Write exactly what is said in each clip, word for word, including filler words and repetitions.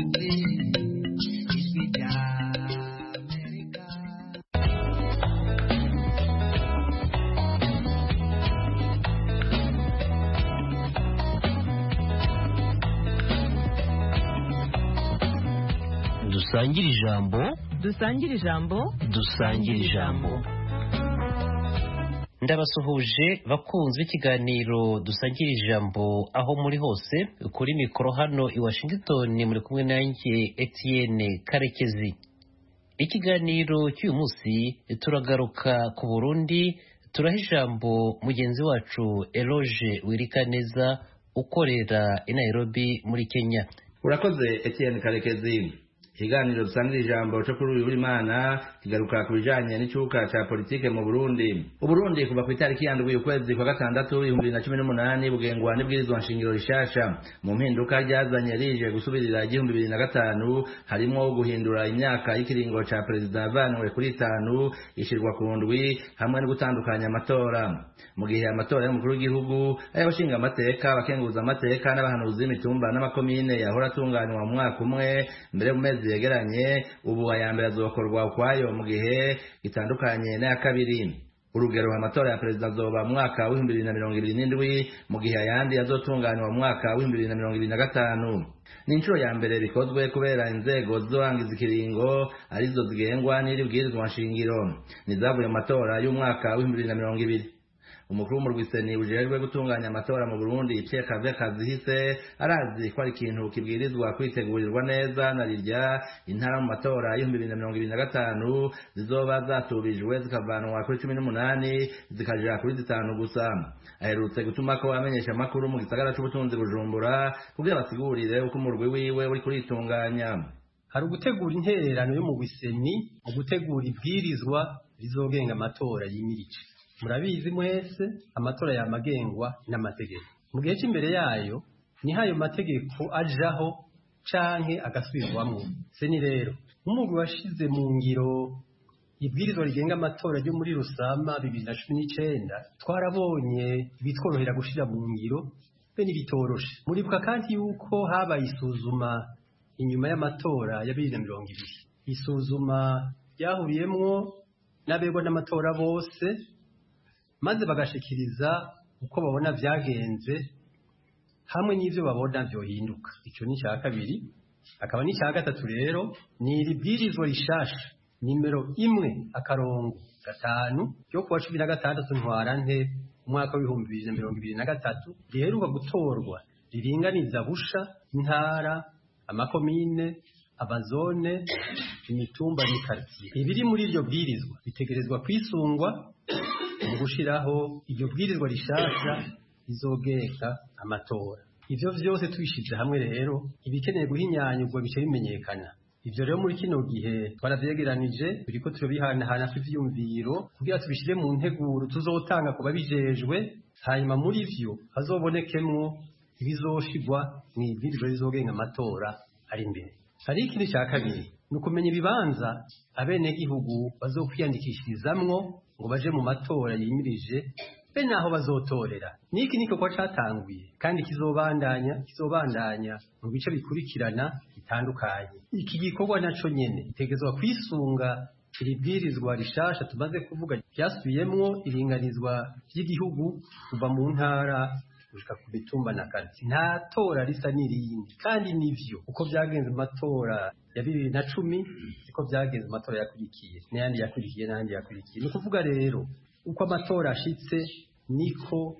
ijwi rya Amerika. dusangire ijambo dusangire ijambo dusangire ijambo ndabasuhuje bakunze ikiganiro dusangira ijambo aho muri hose kuri mikoro hano i Washington muri kumwe nanjye Etienne Karekezi. Ikiganiro cy'uyu munsi turagaruka ku Burundi, turaha ijambo mugenzi wacu Eloge Wirikaneza ukorera i Nairobi muri Kenya. Urakoze Etienne Karekezi. Ikiganiro dusangira ijambo cyo kuri uyu w'Imana kigaruka ku bijanye n'icuka ca politike mu Burundi. Uburundi kuva ku itariki ya ndwi ukwezi kwa gatandatu ibihumbi bibiri na cumi n'umunani bugengwa n'ibwirizwa nshingiro rishasha. Mu mpinduka ryazanye rije gusubirira igihumbi bibiri na gatanu harimo guhindura imyaka y'ikiringo ca perezida yavanwe kuri itanu ishirwa ku ndwi hamwe no gutandukanya amatora. Mu gihe amatora y'umukuru w'igihugu ay'abashinga amateka abakenguza amateka n'abahanuzi b'imitumba n'amakomine yahora atunganywa mu mwaka umwe mbere mu mezi yegeranye, ubu aya mbere azokorwa ukwayo mu gihe gitandukanye n'aya kabiri. Urugero amatora ya perezida azoba mu mwaka w'ibihumbi bibiri na mirongo ibiri n'indwi mu gihe ayandi azotunganywa mu mwaka w'ibihumbi bibiri na mirongo ibiri na gatanu. Ni inshuro ya mbere bikozwe kubera inzego zizorangiza ikiringo arizo zigengwa n'iri bwirizwa nshingiro nizavuye mu matora y'umwaka w'ibihumbi bibiri na mirongo ibiri. Umukuru w'umurwiseni ujejwe gutunganya amatora mu Burundi Pierre Claver Kazihise arazi ko ari ikintu kibwirizwa kwitegurirwa neza na rirya intara mu matora y'ibihumbi bibiri na mirongo ibiri na gatanu zizoba zatubijwe zikavanwa kuri cumi n'umunani zikaja kuri zitanu gusa. Aherutse gutuma ko amenyesha amakuru mu gisagara c'ubutunzi Bujumbura kugira basigurire uko umurwi wiwe uri kuritunganya. Hari ugutegura intererano yo mu Bwiseni, mu gutegura ibwirizwa rizogenga amatora yimirije. Murabizi mwese amatora yamagengwa n'amategeko. Mu gihe cy'imbere yayo ni hayo mategeko ajaho canke agasubirwamwo. Seni rero umugwi washize mu ngiro ibwirizwa rigenga amatora ryo muri Rusama bibiri na cumi n'icenda twarabonye bitworohera gushira mu ngiro be nibitoroshe. Muribuka kandi yuko habaye isuzuma inyuma y'amatora ya bibiri na mirongo ibiri. Isuzuma ryahuriyemwo n'abegwa n'amatora bose maze bagashikiriza uko babona vyagenze hamwe n'ivyo babona vyohinduka. Icyo ni cya kabiri. Akaba ni cya gatatu rero ni ibwirizwa rishasha nimero imwe akarongo gatanu ryo kuwa cumi na gatandatu ntwarante umwaka w'ibihumbi bibiri na mirongo ibiri na gatatu riheruka gutorwa riringaniza busha intara, amakomine, abazone, imitumba n'ikartier. Ibiri muri iryo bwirizwa bitegerezwa kwisungwa mu gushiraho iryo bwirizwa rishasha rizogeka amatora. Ivyo vyose tubishize hamwe rero ibikeneye guhinyanyurwa bice bimenyekana. Ivyo rero muri kino gihe twaravyegeranije biriko turabihanahana kw'ivyumviro kugira tubishire mu nteguro tuzotanga ku babijejwe, hanyuma muri vyo hazobonekemwo ibizoshigwa mw'ibwirizwa rizogenga amatora ari imbere. Hari ikindi cya kabiri ni ukumenya ibibanza abenegihugu bazokwiyandikishirizamwo ngo baje mu matora yimirije be naho bazotorera. Niki niko kwa catanguye kandi kizobandanya kizobandanya mu bice bikurikirana bitandukanye. Iki gikorwa naco nyene itegezwa kwisunga iribwirizwa rishasha tumaze kuvuga ryasubiyemwo iringanizwa ry'igihugu kuva mu ntara gushika ku bitumba na karti. Nta tora risa n'irindi kandi nivyo uko vyagenze mu matora ya bibiri na cumi siko vyagenze mu matora yakurikiye n'ayandi yakurikiye n'ayandi yakurikiye. Ni kuvuga rero uko amatora ashitse niko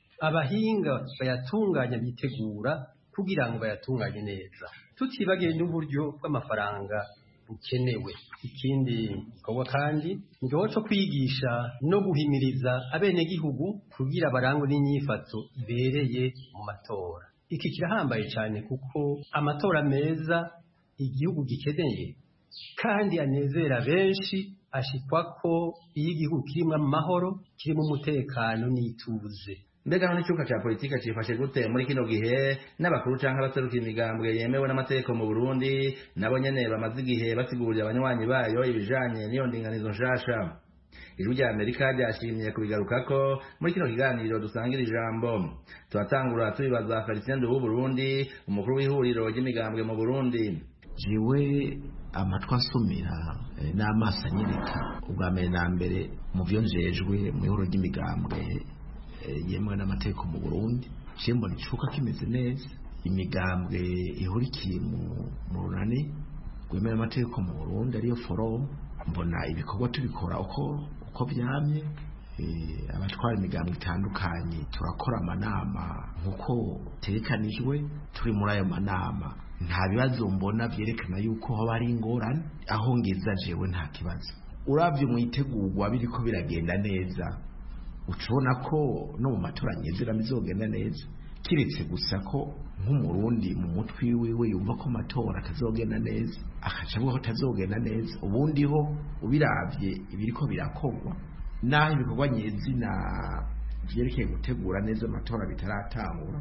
abahinga bayatunganya bitegura kugira ngo bayatunganye neza, tutibagiye n'uburyo bw'amafaranga bukenewe. Ikindi gikorwa kandi ni igikorwa cyo kwigisha no guhimiriza abenegihugu kugira barangwe n'inyifato ibereye mu matora. Iki kirahambaye cyane kuko amatora meza igihugu gikeneye kandi anezera benshi ashikwa ko iyo igihugu kirimo amahoro kirimo umutekano n'ituze. Mbega none icuka cha politika cifashe gute muri kino gihe n'abakuru canke abaseruka imigambwe yemewe n'amategeko mu Burundi nabo nyene bamaze igihe basigurira abanywanyi bayo ibijanye n'iyo ndinganizo nshasha. Ijwi rya Amerika ryashimye kubigarukako muri kino kiganiro dusangira ijambo. Turatangura tubibaza Felicien w'u Burundi, umukuru w'ihuriro ry'imigambwe mu Burundi. jewe amatwi asumira n'amaso anyereka ubwa mbere na mbere mu byo njejwe mu ihoro ry'imigambwe yemewe n'amategeko mu Burundi je mbona icuka kimeze neza imigambwe ihurikiye mu runani rwemewe n'amategeko mu Burundi ariyo forum mbona ibikorwa tubikora uko uko byamye abatwara imigambwe itandukanye turakora amanama nkuko tekanijwe turi muri ayo manama nta bibazo mbona byerekana yuko ho bari ingorane aho ngeza jewe nta kibazo uravye mu itegurwa biriko biragenda neza ucubona ko no mu matora nyezera bizogenda neza kiretse gusa ko nk'umurundi mu mutwi wiwe yumva ko amatora atazogenda neza akacavuga ko atazogenda neza ubundi ho ubiravye ibiriko birakogwa naho ibikorwa nyezina vyerekeye gutegura neza amatora bitaratangura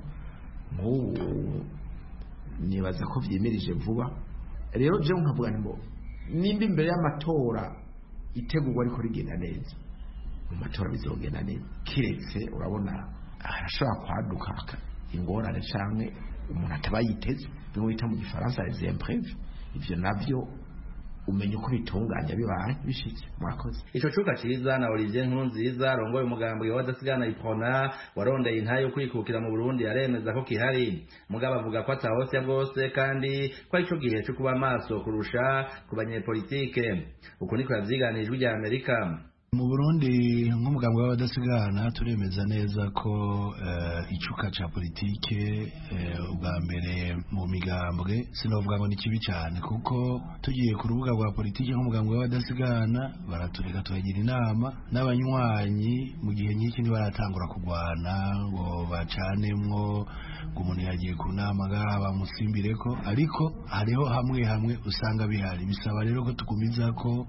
nk'ubu nibaza ko vyemerije vuba rero je nkavuga ngo nimba imbere y'amatora itegurwa ariko rigenda neza mu matora bizogenda neza kiretse urabona arashobora kwaduka ingorane canke umuntu atabayiteze bimwe bita mu gifaransa les imprévus ivyo navyo umenye uko bitunganya bibaye bishitse mwakoze ico cuka ciza na Olivier Nkurunziza rongoye umugambwe w'abadasigana iprona warondeye intayo kwikukira mu Burundi yaremeza ko kihari mugabo avuga ko atahose bwose kandi ko ico gihe cyo kuba maso kurusha ku banyepolitike uko niko yavyiganijwe rya Amerika mu Burundi nk'umugambwe w'abadasigana turemeza neza ko uh, icuka ca politike uh, ubwa mbere mu migambwe sinovuga ngo ni kibi cyane kuko tugiye ku rubuga rwa politike nk'umugambwe w'abadasigana baratureka tuhagira inama n'abanywanyi mu gihe nyiki baratangura kugwana ngo bacanemwo ngo umuntu yagiye ku nama gaba musimbireko ariko hariho hamwe hamwe usanga bihari bisaba rero ko tugumiza ko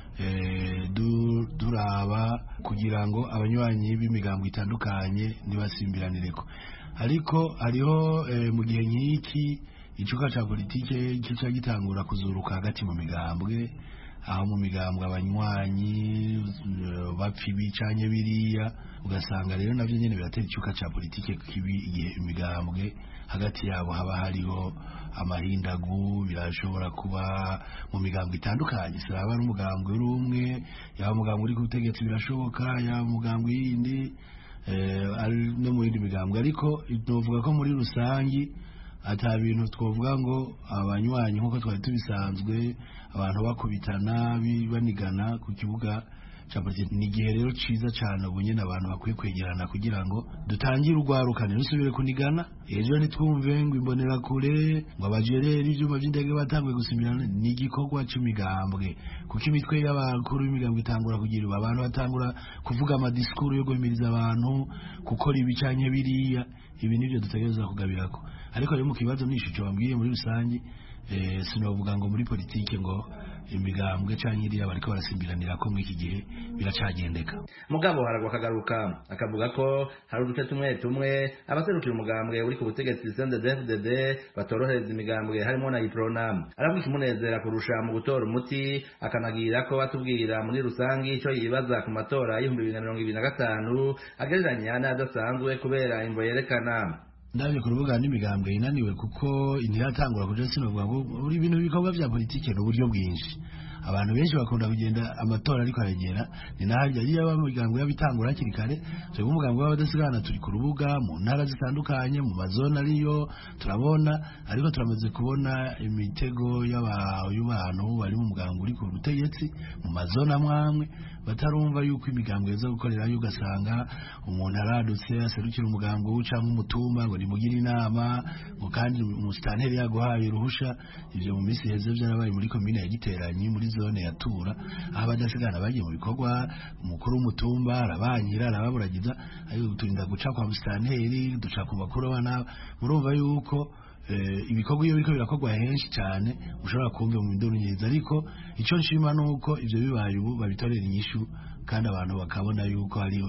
Eh, du, duraba kugira ngo abanywanyi b'imigambo itandukanye nibasimbiranireko ariko hariho eh, mu gihe nk'iki icuka ca politike cyo gitangura kuzuruka hagati mu migambwe aho mu migambwe abanywanyi uh, bapfi bicanye biriya ugasanga rero navyo nyene biratera icuka ca politike kibi igihe imigambwe hagati yabo haba hariho amahindagu birashobora kuba mu migambwe itandukanye siraba ari umugambwe urumwe yaba umugambwe uri ku butegetsi birashoboka yaba umugambwe yindi eh, ari no mu yindi migambwe ariko novuga ko muri rusangi ata bintu twovuga ngo abanywanyi nkuko twari tubisanzwe abantu bakubitana banigana ku kibuga ca politike ni gihe rero ciza cyane ubunyene abantu bakwiye kwegerana kugira ngo dutangire urwarukane rusubire kunigana ejo nitwumve ngo imbonera kure ngo abajereri ivyuma vy'indege batangwe gusimirana ni igikorwa c'imigambwe kuko imitwe y'abakuru b'imigambwe itangura kugira abantu batangura kuvuga amadiskuru yo guhimiriza abantu gukora ibicanye biriya ibi nivyo dutegereza kugabirako ariko rero mu kibazo nishico bambwiye muri rusangi eh sinovuga ngo muri politike ngo imigambwe canke iriya bariko barasimbiranira ko muri iki gihe biracagendeka mugabo haragwa kagaruka akavuga ko hari uduce tumwe tumwe abaserukira umugambwe uri ku butegetsi C N D D F D D batorohereza imigambwe harimo na Iprona aravuga ikimunezera kurusha mu gutora umuti akanagira ko batubwira muri rusangi ico yibaza ku matora y'ibihumbi bibiri na mirongo ibiri na gatanu agereranya n'adasanzwe kubera imvo yerekana ndabye ku rubuga n'imigambwe inaniwe kuko intiratangura kuja sinovuga ngo uri ibintu bikorwa vya politike n'uburyo bwinshi abantu benshi bakunda kugenda amatora ariko aragera ni naharya ari abamigambwe y'abitangura hakiri kare twe umugambwe w'abadasigana turi ku rubuga mu ntara zitandukanye mu mazona ariyo turabona ariko turamaze kubona imitego y'abantu bari mu mugambwe uri ku butegetsi mu mazona mwamwe batarumva yuko imigambwe yeza gukorera yo ugasanga umuntu aradutse aserukira umugambwe uca nk'umutumba ngo nimugira inama ngo kandi umustanteri yaguhaye uruhusha ivyo mu minsi heze byarabaye muri komine ya Giteranyi muri zone ya Tura aho abadasigana bagiye mu bikorwa umukuru w'umutumba arabanyira arababuragiza ayo turinda guca kwa mustanteri duca ku bakuru bana murumva yuko eh, ibikorwa iyo biriko birakorwa henshi cyane ushobora kumva mu ndoro nyiza ariko ico nshima nuko ivyo bibaye ubu babitorera inyishu kandi abantu bakabona yuko hari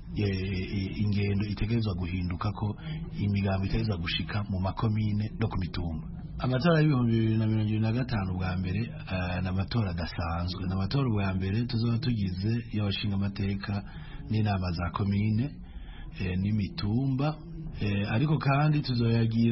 ingendo itegerezwa guhinduka ko imigambo itegerezwa gushika mu makomine no ku mitumba amatora y'ibihumbi bibiri na mirongo ibiri na gatanu bwa mbere n'amatora adasanzwe n'amatora bwa mbere tuzoba tugize y'abashinga amateka n'inama za komine n'imitumba ariko kandi tuzoyagira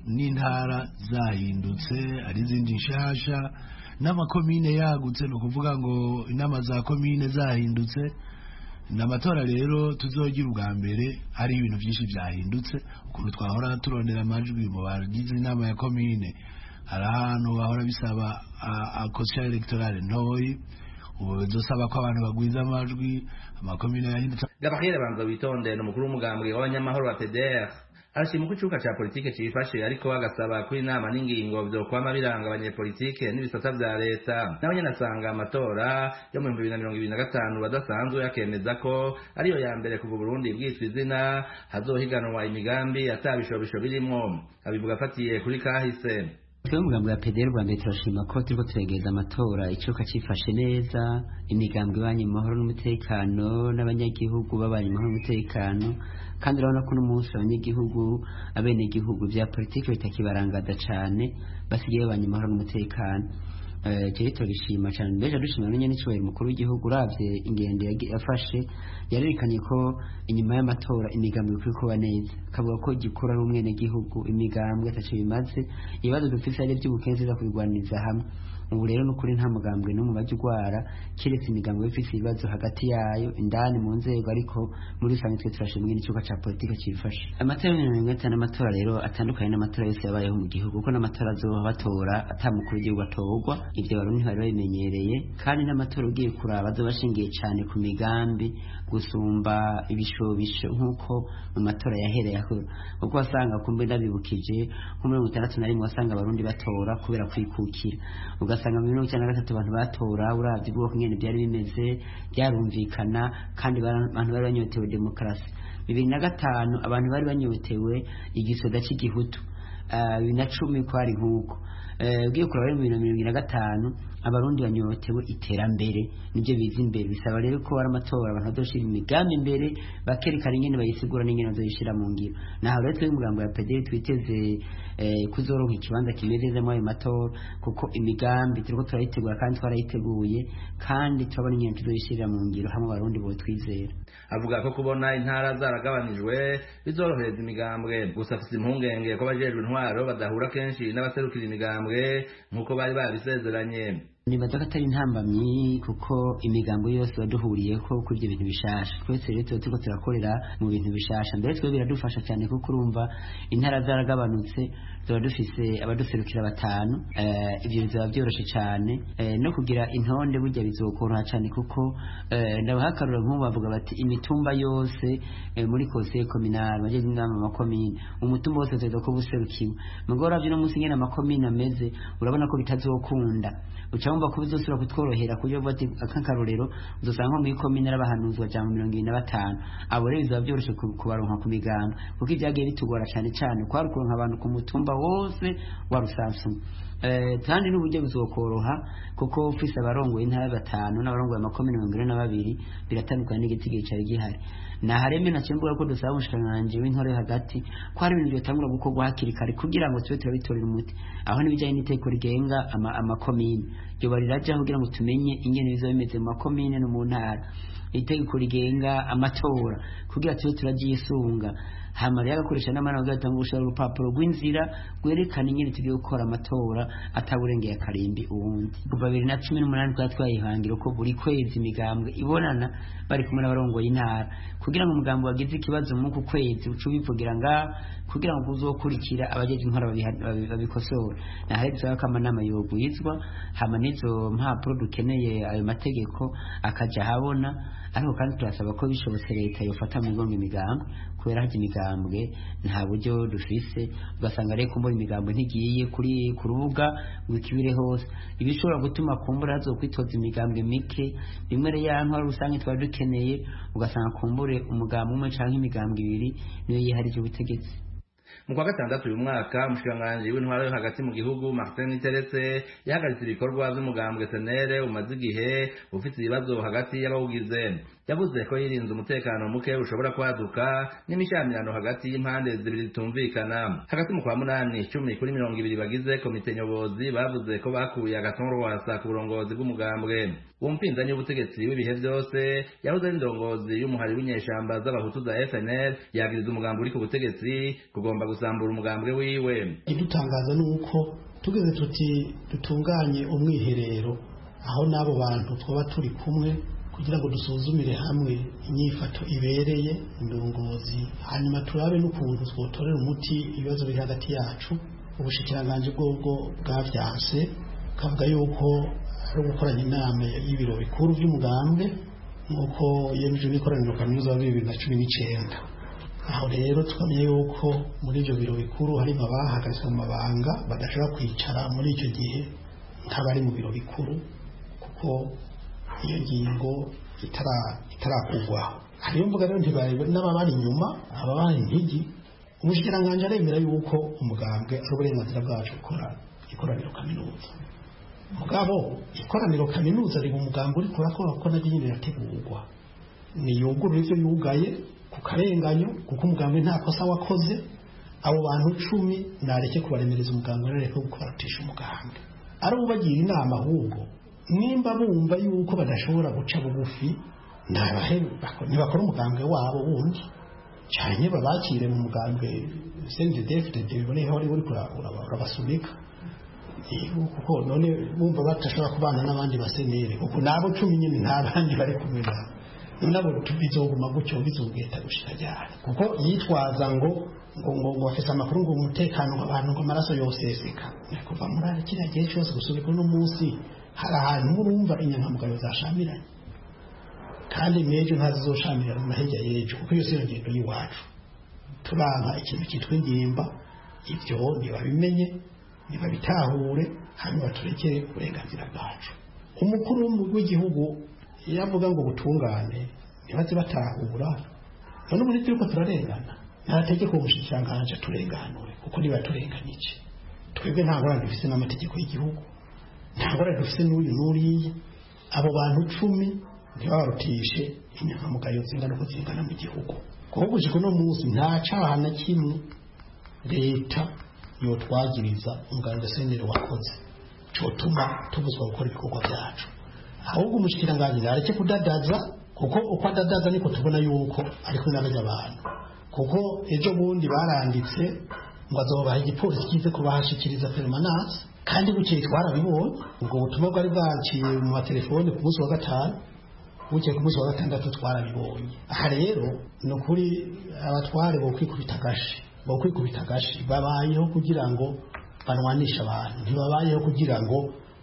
n'intara zahindutse ari izindi nshasha n'amakomine yagutse ni ukuvuga ngo inama za komine zahindutse n'amatora rero tuzogira ubwa mbere hari ibintu byinshi byahindutse ukuntu twahora turondera amajwi mu bagize inama ya komine hari ahantu bahora bisaba akosha electorale ntoyi ubu bizosaba ko abantu bagwiza amajwi amakomine yahindutse. Gabriel Banza witonde n'umukuru w'umugambwe w'abanyamahoro wa P D R arashima ko icuka ca politike cifashe ariko agasaba ko inama n'ingingo vyo kwama biranga abanyepolitike n'ibisata vya leta nabo nyene asanga amatora yo mu bibiri na mirongo ibiri na gatanu badasanzwe yakemeza ko ariyo ya mbere kuva Burundi bwitwa izina hazohiganwa imigambi atabishobisho birimwo abivuga afatiye kuri kahise. Twe umugambi wa P D R Rwanda turashima ko turiko turegeza amatora icuka cifashe neza imigambi ibanye mu mahoro n'umutekano n'abanyagihugu babanye mu mahoro n'umutekano kandi urabona ko n'umunsi abanyagihugu abene igihugu vya politike bitakibarangada cane basigaye babanye mu mahoro n'umutekano. Eh je turishima cyane mbeje dushima n'nyene n'icubahiro mukuru w'igihugu uravye ingendo yafashe yarerekanye ko inyuma y'amatora imigambi ikwiye kuba neza kavuga ko gikora rumwe n'igihugu imigambi ataco bimaze ibibazo dufise ari by'ubukenzi za kubigwaniriza hamwe. Ubu rero n'ukuri nta mugambwe no mu bajugwara kiretse imigambi ifise ibibazo hagati yayo indani mu nzego ariko muri rusange twe turashimwe n'icuka ca politike cifashe. Amatora ya mirongo itanu n'amatora rero atandukanye n'amatora yose yabayeho mu gihugu kuko n'amatora azoba batora atamukuru w'igihugu atorwa ivyo barundi bari babimenyereye kandi n'amatora ugiye kuraba azobashingiye cyane ku migambi gusumba ibishobisho nk'uko mu matora yahereye aho kuko wasanga kumbe ndabibukije nko mirongo itandatu na rimwe wasanga abarundi batora kubera kwikukira ugasanga mu mirongo icyenda na gatatu abantu batora uravye ubwoko nyene byari bimeze byarumvikana kandi abantu bari banyotewe demokarasi. Bibiri na gatanu abantu bari banyotewe igisoda cy'igihutu bibiri na cumi ko ari nk'uko ugiye kuraba mu mirongo na gatanu abarundi banyotewe iterambere nibyo biza imbere bisaba rero ko ari amatora abantu badoshira imigambi imbere bakerekana ingene bayisigura n'ingene bazoyishira mu ngiro naho rero twe umugambo ya P D R twiteze kuzoronka ikibanza kimeze mu ayo matora kuko imigambi turiko turayitegura kandi twarayiteguye kandi turabona ingene tuzoyishira mu ngiro hamwe abarundi bo twizera. Avuga ko kubona intara zaragabanijwe bizorohereza imigambwe gusa afite impungenge ko bajejwe intwaro badahura kenshi n'abaserukira imigambwe nkuko bari babisezeranye. Nibaza ko atari intambamyi kuko imigambo yose baduhuriye ko kuri ibyo bintu bishasha twese rero turiko turakorera mu bintu bishasha mbere twe biradufasha cyane kuko urumva intara zaragabanutse tuba dufise abaduserukira batanu ibyo bizaba byoroshe cyane no kugira intonde burya bizokoroha cyane kuko ndabahakarura nk'ubu bavuga bati imitumba yose muri conseil communal baje n'inama makomine umutumba wose tuza ko buserukiwe mugora byo no musi nyene makomine ameze urabona ko bitazokunda ucamba ko bizosura kutworohera kujya bati akankarorero uzosanga mu ikomine arabahanuzwa cyangwa mirongo ine na batanu abo rero bizaba byoroshe kubaronka ku migamba kuko ibyagiye bitugora cyane cyane kwarukuronka abantu ku mutumba wose wa Rusansu eh kandi n'uburyo bizokoroha kuko ufise abarongoye intara batanu n'abarongoye amakomine mirongo ine na babiri biratandukanye n'igiti cyari gihari na hareme na cyembuga ko dusaba umushikanganje w'intore hagati ko hari ibintu byatangura gukorwa hakiri kare kugira ngo tube turabitorera umuti aho nibijanye n'iteko rigenga amakomine ryo bariraje kugira ngo tumenye ingene bizo bimeze mu makomine no mu ntara itegeko rigenga amatora kugira tube turagisunga hamari agakoresha n'amana bagatanga ubushara urupapuro rw'inzira gwerekana ingene tugiye gukora amatora ataburengeye akarimbi ubundi kuva bibiri na cumi n'umunani kwa twayihangira ko buri kwezi imigambwe ibonana bari kumwe n'abarongoye intara kugira ngo umugambo wagize ikibazo mu ku kwezi ucubivugira nga kugira ngo uzokurikira abajeje inkora babikosora na hari tsaka kama nama yogwizwa hamanizo mpapuro dukeneye ayo mategeko akaja habona ariko kandi turasaba ko bishobotse leta yofata mu ngongo imigambo kubera haje imigambwe nta buryo dufise ugasanga reko muri imigambwe ntigiye kuri ku rubuga wikibire hose ibishobora gutuma kumbura hazo kwitoza imigambwe mike bimwe re yantu rusange twa dukeneye ugasanga kumbure umugambwe umwe canke imigambwe ibiri niyo yiharije ubutegetsi. Mu kwa gatandatu uyu mwaka umushikanganje w'intwaro yo hagati mu gihugu Martin Teretse yahagaritse ibikorwa by'umugambwe S N L umaze igihe ufite ibibazo hagati y'abawugize yavuze ko yirinze umutekano muke ushobora kwaduka n'imishamirano hagati y'impande zibiri zitumvikana. Hagati mu kwa munani cumi kuri mirongo ibiri bagize komite nyobozi bavuze ko bakuye Agathon Rwasa ku burongozi bw'umugambwe. Uwo mpinzani w'ubutegetsi w'ibihe byose yahoze ari indongozi y'umuhari w'inyeshamba z'abahutu za F N L yagiriza umugambi uri ku butegetsi kugomba gusambura umugambwe wiwe. Idutangaza nuko tugeze tuti dutunganye umwiherero aho n'abo bantu twaba turi kumwe kugira ngo dusuzumire hamwe inyifato ibereye indongozi, hanyuma turabe n'ukuntu twotorera umuti ibibazo biri hagati yacu. Ubushikiranganje bw'ubwo bwavyanse kavuga yuko ari ugukoranya inama y'ibiro bikuru by'umugambwe nk'uko yemeje n'ikoraniro kaminuza ya bibiri na cumi n'icenda. Aho rero tukamenya yuko muri ibyo biro bikuru harimo abahagaze mu mabanga badashobora kwicara muri icyo gihe nk'abari mu biro bikuru kuko iyo ngingo itarakugwaho. Hariyo mvuga rero ntibarebe n'ababari inyuma ababari intigi. Ubushikiranganje aremera yuko umugambwe ari uburenganzira bwacu gukora ikoraniro kaminuza. Mugabo ikoraniro kaminuza ari umugambwe uri kurakora kuko nabyo nyine yategurwa ni yugurura ivyo yugaye ku karenganyo kuko umugambwe nta kosa wakoze. Abo bantu cumi nareke kubaremereza umugambwe nareke gukwatisha umugambwe. Ari ubagira inama ahubwo nimba bumva yuko badashobora guca bugufi ndabahe ntibakora umugambwe wabo wundi cyane babakire mu mugambwe sende defite biboneye aho uri urabasunika kuko none bumva batashobora kubana n'abandi basenere kuko nabo cumi nyine ntabandi bari kumena nabo tubizoguma gucyo bizogeta gushika cyane kuko yitwaza ngo ngo ngo afise amakuru ngo umutekano w'abantu ngo amaraso yoseseka kuva muri ari kira gihe cyose gusubika no munsi hari ahantu murumva inyankamugayo zashamiranye kandi mejo ntazoshamirana na hirya yejo kuko iyo sero ngendo yiwacu turanka ikintu cyitwa ingimba ibyo nibabimenye nibabitahure hanyuma turekere uburenganzira bwacu. Umukuru w'igihugu yavuga ngo butungane nibaze batahura none muri turiko turarengana ntategeko umushikiranganje turenganure kuko niba turenganije twebwe nta ngorane dufise n'amategeko y'igihugu nta ngorane dufise n'uyu n'uriya. Abo bantu cumi ntibarutishe inyankamugayo zingana uko zingana mu gihugu kuko gushika no munsi nta caha na kimwe leta yotwagiriza umuganga sendero wakoze cyotuma tubuzwa gukora ibikorwa byacu. Ahubwo umushikiranganje areke kudadaza kuko uko adadaza niko tubona yuko ariko n'abaje abantu kuko ejo bundi baranditse ngo azobaha igipolisi kize kubahashikiriza permanence kandi bukeye twarabibonye ubwo butumwa bwari bwaciye mu matelefone ku munsi wa gatanu bukeye ku munsi wa gatandatu twarabibonye. Aha rero no kuri abatware bo kwikubita gashi bo kwikubita gashi babayeho kugira ngo banwanisha abantu ntibabayeho kugira ngo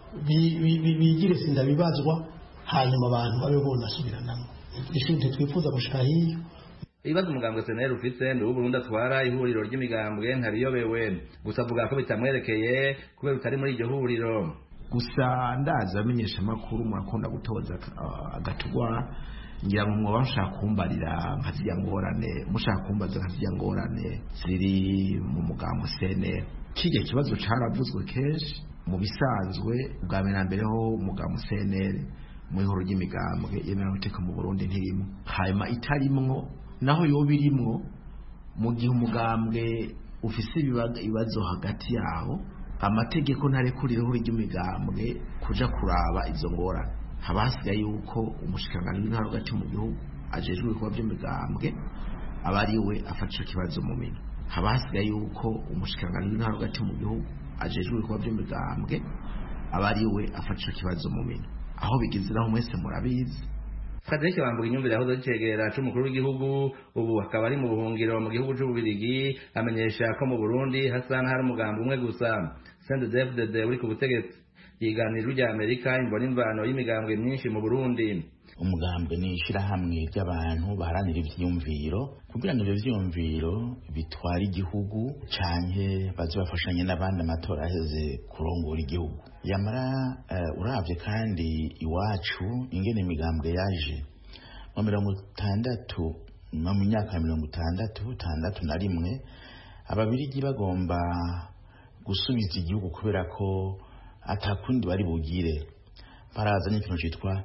bigire sinda bibazwa hanyuma abantu babe bonasubiranamo. Ishinte twifuza gushika hiyo ibibazo umugambwe S N L ufite ndi uburundi atwara ihuriro ry'imigambwe ntariyobewe gusa avuga ko bitamwerekeye kubera utari muri iryo huriro. Gusa ndaza amenyesha amakuru murakunda gutoza agatugwa ngira ngo mwoba mushaka kumbarira nkazijya ngorane mushaka kumbaza nkazijya ngorane ziri mu mugambwe S N L. Kige kibazo caravuzwe kenshi mu bisanzwe bwa mbere mbere ho umugambwe S N L mu ihuriro ry'imigambwe yemera guteka mu Burundi ntirimo hanyuma itarimwo naho yo birimwo mu gihe umugambwe ufise ibibazo hagati yaho amategeko ntarekurira ihuriro ry'imigambwe kuja kuraba izo ngorane. Habasigaye yuko umushikiranganje w'intara hagati mu gihugu ajejwe ibikorwa by'imigambwe abari we afata ico kibazo mu mino. Habasigaye yuko umushikiranganje w'intara hagati mu gihugu ajejwe ibikorwa by'imigambwe abari we afata ico kibazo mu mino. Aho bigiziraho mwese murabizi. Frederic Bambuga inyumvira yahoze acegera c'umukuru w'igihugu ubu akaba ari mu buhungiro mu gihugu c'Ububirigi amenyesha ko mu Burundi hasa n'ahari umugambi umwe gusa C N D D F D D uri ku butegetsi. Yiganiro rya Amerika imbona imvano y'imigambwe myinshi mu Burundi. Umugambwe ni ishirahamwe ry'abantu baharanira ivyiyumviro kugira ngo ivyo vyiyumviro bitwara igihugu canke bazobafashanye n'abandi amatora aheze kurongora igihugu. Yamara uh, uravye kandi iwacu ingene imigambwe yaje mu mirongo itandatu mu myaka ya mirongo itandatu itandatu na rimwe ababirigi bagomba gusubiza igihugu kubera ko atakundi bari bugire barazanye ikintu cyitwa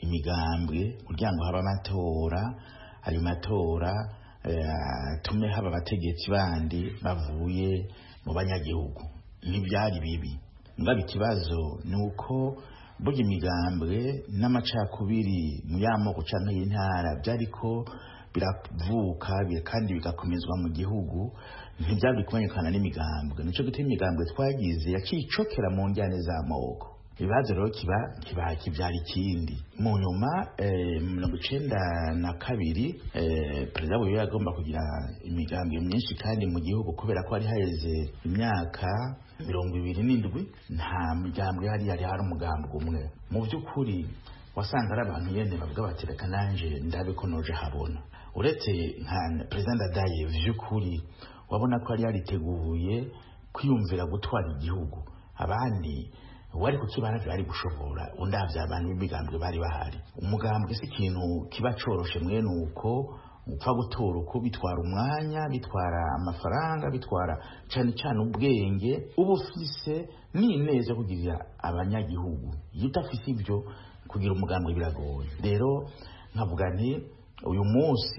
imigambwe kugira ngo haba amatora ayo matora tume haba abategetsi bandi bavuye mu banyagihugu. Ntibyari bibi, ngabe ikibazo ni uko burya imigambwe n'amacakubiri mu y'amoko canke y'intara byariko biravuka kandi bigakomezwa mu gihugu, ntibyari kumenyekana n'imigambwe. Nico gituma imigambwe twagize yacicokera mu njyane z'amoko. Ibibazo rero kiba kiba kibyara ikindi. Mu nyuma mirongo icenda na kabiri perezida we yagomba kugira imigambi myinshi kandi mu gihugu, kubera ko ari haheze imyaka mirongo ibiri n'indwi nta migambi yari yari hari umugambi umwe. Mu by'ukuri wasanga ari abantu yende bavuga bati reka nanje ndabe ko noje habona. Uretse nka perezida Ndadaye vy'ukuri wabona ko yari yariteguye kwiyumvira gutwara igihugu, abandi wari kukibana bari gushobora undavya abantu b'imigambwe bari bahari. Umugambwe si ikintu kiba coroshe mwene uko upfa gutora uko bitwara umwanya, bitwara amafaranga, bitwara cyane cyane ubwenge uba ufise n'ineza kugira abanyagihugu. Iyo utafise ibyo kugira umugambwe biragoye. Rero nkavuga nti uyu munsi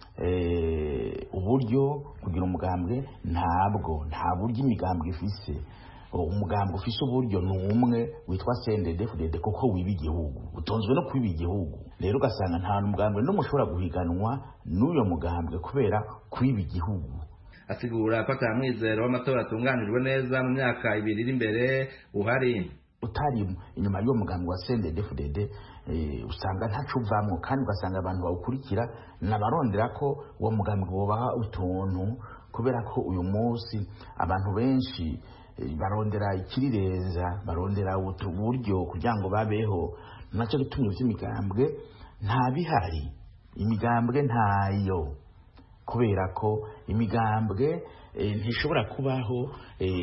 uburyo kugira umugambwe ntabwo nta buryo imigambwe ifise. Umugambwe ufise uburyo ni umwe witwa C N D D F D D kuko wiba igihugu, utonzwe no kwiba igihugu. Rero ugasanga nta n'umugambwe n'umushobora guhiganwa n'uyo mugambwe kubera kwiba igihugu. Asigura ko atamwizero w'amatora atunganijwe neza mu myaka ibiri iri imbere uhari. Utari inyuma y'uwo mugambwe wa C N D D F D D usanga ntacu uvamwo, kandi ugasanga abantu bawukurikira nabarondera ko uwo mugambwe wobaha utuntu, kubera ko uyu munsi abantu benshi barondera ikirireza, barondera uburyo kugira ngo babeho. Nacyo gitumye vy'imigambwe nta bihari, imigambwe ntayo, kubera ko imigambwe ntishobora kubaho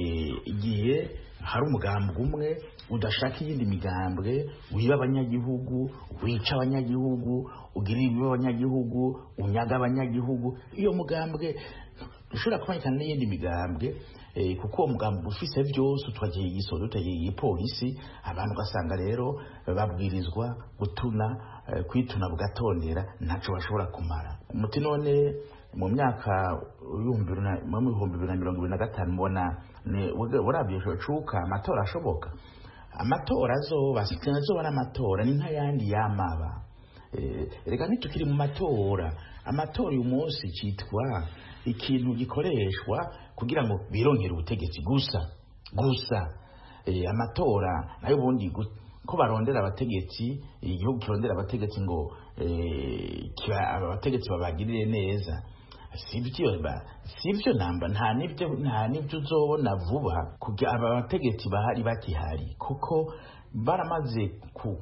igihe hari umugambwe umwe udashaka iyindi migambwe, wiba abanyagihugu, wica abanyagihugu, ugira ibiba abanyagihugu, unyaga abanyagihugu. Iyo mugambwe ushobora kumanyikana n'iyindi migambwe Eh, kuko umugambi ufise byose utwagiye igisodo utagiye ipolisi, abantu gasanga rero babwirizwa gutuna eh, kwituna bugatondera ntaco bashobora kumara. Umuti none mu myaka y'ibihumbi bibiri na mirongo ibiri na gatanu mbona urabye cuka amatora ashoboka. Amatora azoba azoba n'amatora ni nk'ayandi yamaba. Eh, reka nitukiri mu matora, amatora uyu munsi cyitwa ikintu gikoreshwa kugira ngo birongere ubutegetsi gusa gusa. E, amatora nayo bundi ko barondera abategetsi, igihugu kirondera abategetsi ngo e, kiba abategetsi babagirire neza, sibyo ba sibyo namba nta nibyo nta nibyo uzobona vuba kugira aba bategetsi bahari bakihari, kuko baramaze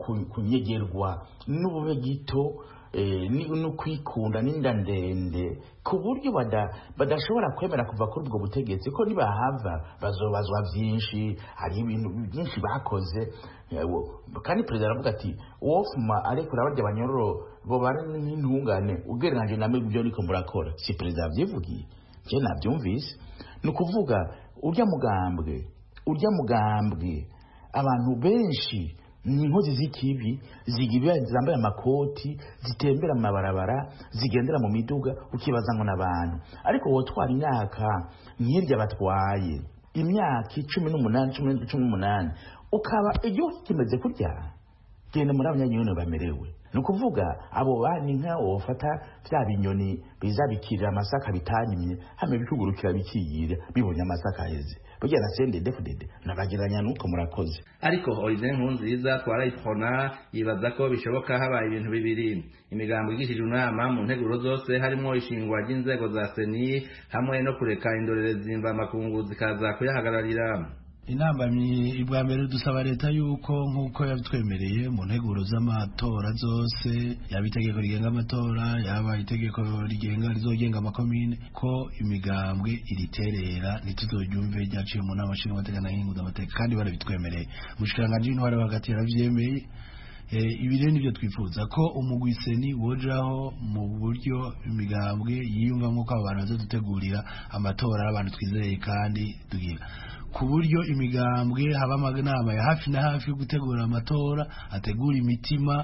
kunyegerwa n'ubube gito Eh, ni no kwikunda n'inda ndende ku buryo bada badashobora kwemera kuva kuri ubwo butegetsi, ko nibahava bazobazwa byinshi, hari ibintu byinshi bakoze. Kandi perezida aravuga ati wofuma arekura barya abanyororo bo bari n'intungane ugereranyije namwe ibyo niko murakora. Si perezida byivugiye, je nabyumvise. Ni kuvuga urya mugambwe urya mugambwe abantu benshi ni inkozi z'ikibi zigibiye zambaye amakoti, zitembera mu mabarabara, zigendera mu miduga, ukibaza ngo nabantu. Ariko wotwara imyaka nk'irya batwaye imyaka icumi n'umunani cumi n'umunani ukaba igihugu kimeze kurya, genda muri abanyagihugu bamerewe. Ni kuvuga abo bani nka wofata vya binyoni bizabikirira amasaka bitanyimye hame bikugurukira bikiyira bibonye amasaka heze burya na C N D D F D D nabagiranya nuko murakoze. Ariko Olivier Nkurunziza twarayipfona yibaza ko bishoboka habaye ibintu bibiri: imigambo igishije inama mu nteguro zose harimo ishingwa ry'inzego za seni hamwe no kureka indorerezi mva makungu zikaza kuyahagararira. Inamba ibwa mbere dusaba leta yuko nkuko yabitwemereye mu nteguro z'amatora zose, yaba itegeko rigenga amatora, yaba itegeko rigenga rizogenga amakomine, ko imigambwe iriterera ntituzoryumve ryaciye mu nama nshingamateka na nkenguzamateka, kandi barabitwemereye. Mushikiranganje intwari hagati yaravyemeye. Eh, ibire nivyo twifuza ko umugwiseni wojaho mu buryo imigambwe yiyumva nkuko abantu bazodutegurira amatora abantu twizeye kandi tugira ku buryo imigambwe haba amagnama ya hafi na hafi gutegura amatora, ategura imitima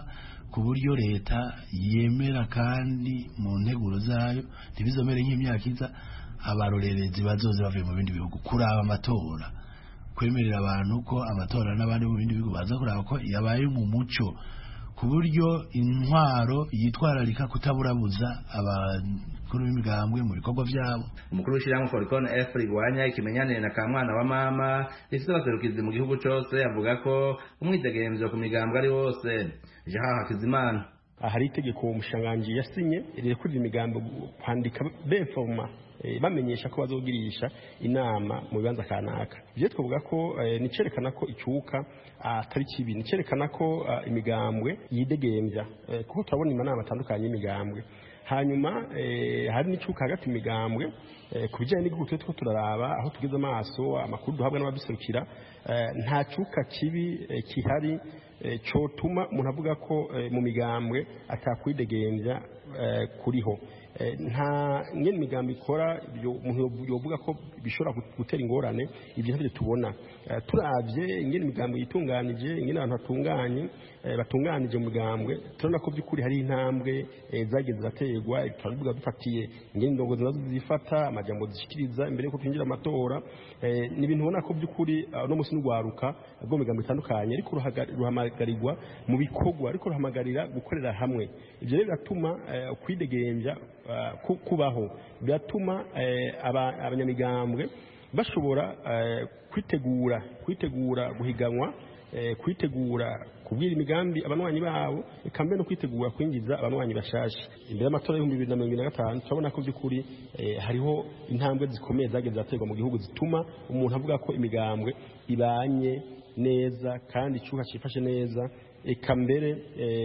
ku buryo leta yemera kandi mu nteguro zayo ntibizomere nk'imyaka iza abarorerezi bazoze bavuye mu bindi bihugu kuraba amatora, kwemerera abantu ko amatora n'abandi mu bindi bihugu baza kuraba ko yabaye mu muco, ku buryo intwaro yitwararika kutaburabuza abakuru b'imigambwe mu bikorwa vyabo. Umukuru w'ishirahamwe Foricon F rigwanya ikimenyane na kamwana wa mama rifite abaserukizi mu gihugu cose avuga ko umwidegemvyo ku migambwe ari wose. Jean Hakizimana: hari itegeko umushanganji yasinye rirekurira imigambo kwandika beforma e, bamenyesha ko bazogirisha inama mu bibanza kanaka. Je twovuga ko e, nicerekana ko icuka atari kibi, nicerekana ko uh, imigambwe yidegemvya e, kuko turabona inama batandukanye imigambwe. Hanyuma e, hari n'icuka hagati imigambwe e, kubijanye n'igihugu twe turaraba aho tugeze amaso amakuru duhabwa n'ababiserukira e, nta cuka kibi e, kihari e, cotuma umuntu avuga ko e, mu migambwe atakwidegemvya e, kuriho. Nta ngene imigambi ikora umuntu yovuga ko bishobora gutera ingorane, ibyo ntabyo tubona. Turavye ingene imigambi yitunganije, ingene abantu batunganye batunganije mu migambwe, turabona ko by'ukuri hari intambwe zageze zaterwa, turavuga dufatiye ingene indongozi nazo zifata amajambo zishikiriza imbere yuko twinjira amatora. Ni ibintu ubona ko by'ukuri no musi n'ugwaruka bwo migambi itandukanye ariko ruhamagarirwa mu bikorwa, ariko ruhamagarira gukorera hamwe. Ibyo rero biratuma kwidegembya kubaho, biratuma abanyamigambwe bashobora kwitegura kwitegura guhiganwa, kwitegura kubwira imigambi abanwanyi babo, kambe no kwitegura kwinjiza abanwanyi bashasha. Imbere y'amatora y'ibihumbi bibiri na mirongo ine na gatanu turabona ko by'ukuri hariho intambwe zikomeye zageze zaterwa mu gihugu zituma umuntu avuga ko imigambwe ibanye neza kandi icuka cifashe neza, eka mbere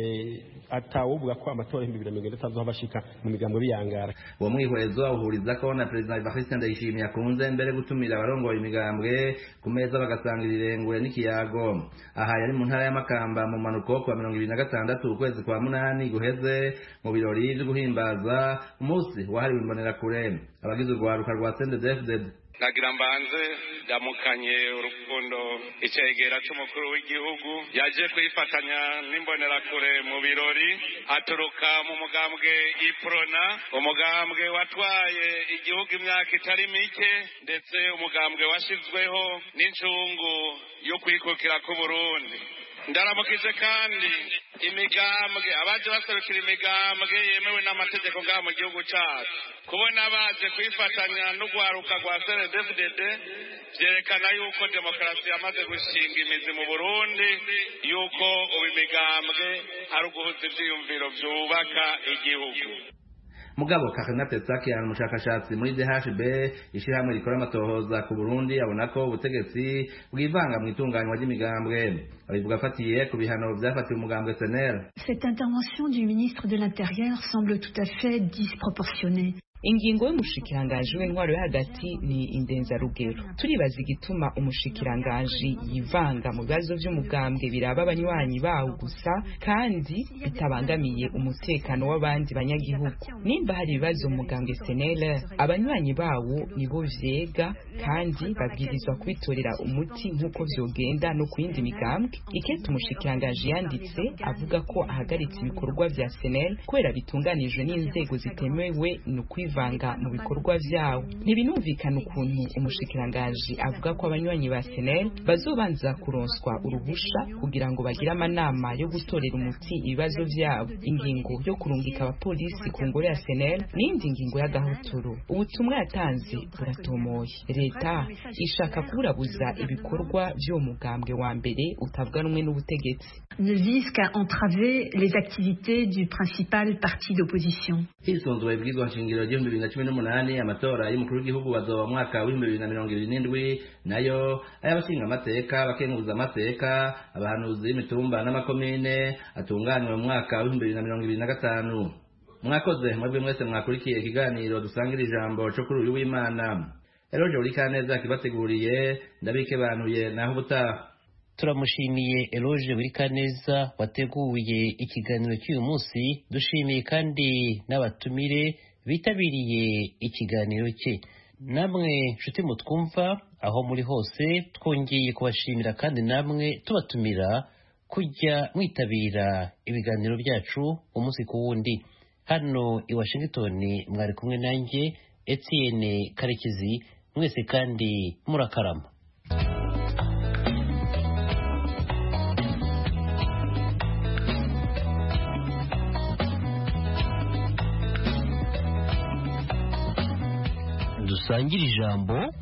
atawovuga ko amatora y'ibihumbi bibiri na mirongo ine na gatanu bashika mu migambo biyangara. Uwo mwihwezo awuhuriza ko na Perezida Evariste Ndayishimiye akunze mbere gutumira abarongoye imigambwe ku meza bagasangira irengwe n'ikiyago. Aha yari mu ntara y'Amakamba mu manuko kwa mirongo ibiri na gatandatu ukwezi kwa munani guheze mu birori byo guhimbaza umunsi wahariwe imbonerakure. Abagize urwaruka rwa C N D D F D D nagira mbanze ndamukanye urukundo icegera c'umukuru w'igihugu yaje kwifatanya n'imbonerakure mu birori, aturuka mu mugambwe Iprona, umugambwe watwaye igihugu imyaka itari mike, ndetse umugambwe washizweho n'incungu yo kwikukira ku Burundi. Ndaramukije kandi imigambwe abaje baserukira imigambwe yemewe n'amategeko ngaha mu gihugu cyacu, kubona baje kwifatanya n'ugwaruka rwa C N D D F D D vyerekana yuko demokarasi yamaze gushinga imizi mu Burundi, yuko ubu imigambwe ari uguhuza ivyiyumviro vyubaka igihugu. Mugabo Karina Tetsakian, umushakashatsi muri D H B ishirahamwe rikora amatohoza ku Burundi, abona ko ubutegetsi bwivanga mu itunganywa ry'imigambwe. Abivuga afatiye ku bihano vyafatiwe umugambwe S N L. Cette intervention du ministre de l'Intérieur semble tout à fait disproportionnée. Ingingo y'umushikirangaji w'intwaro yo hagati ni indenzarugero. Turibaza igituma umushikirangaji yivanga mu bibazo vy'umugambwe biraba abanywanyi bawo gusa kandi bitabangamiye umutekano w'abandi banyagihugu. Nimba hari ibibazo mu mugambwe S N L, abanywanyi bawo nibo vyega kandi babwirizwa kwitorera umuti nk'uko vyogenda no kuyindi migambwe. Ikete umushikirangaji yanditse avuga ko ahagaritse ibikorwa vya S N L kubera bitunganijwe n'inzego zitemewe no vanga mu bikorwa vyawo. Ntibinumvikana ukuntu umushikirangaji avuga ko abanywanyi ba S N L bazobanza kuronswa uruhusha kugira ngo bagire amanama yo gutorera umuti ibibazo vyabo. Ingingo yo kurungika abapolisi ku ngoro ya S N L n'indi ngingo y'agahotoro. Ubutumwa yatanze buratomoye. Leta ishaka kuburabuza ibikorwa vyo mugambwe wa mbere utavuga rumwe n'ubutegetsi. Ne vise qu'à entraver les activités du principal parti d'opposition. Hisonzwe bw'irwa nshingiro ry'ibihumbi bibiri na cumi n'umunani, amatora y'umukuru w'igihugu bazoba mu mwaka w'ibihumbi bibiri na mirongo ibiri n'indwi, nayo ay'abashinga amateka, abakenguza amateka, abahanuzi b'imitumba n'amakomine atunganywe mu mwaka w'ibihumbi bibiri na mirongo ibiri na gatanu. Mwakoze mwebwe mwese mwakurikiye ikiganiro dusangira ijambo cyo kuri uyu w'Imana. Eroje uri kaneza kibateguriye, ndabikebanuye naho ubutaha. Turamushimiye Eloge Burikaneza wateguye ikiganiro cy'uyu munsi. Dushimiye kandi n'abatumire bitabiriye ikiganiro cye. Namwe nshuti mutwumva aho muri hose, twongeye kubashimira kandi namwe tubatumira kujya mwitabira ibiganiro byacu umunsi ku wundi. Hano i Washington mwari kumwe nanjye Etienne Karekezi, mwese kandi murakarama. Dusangire ijambo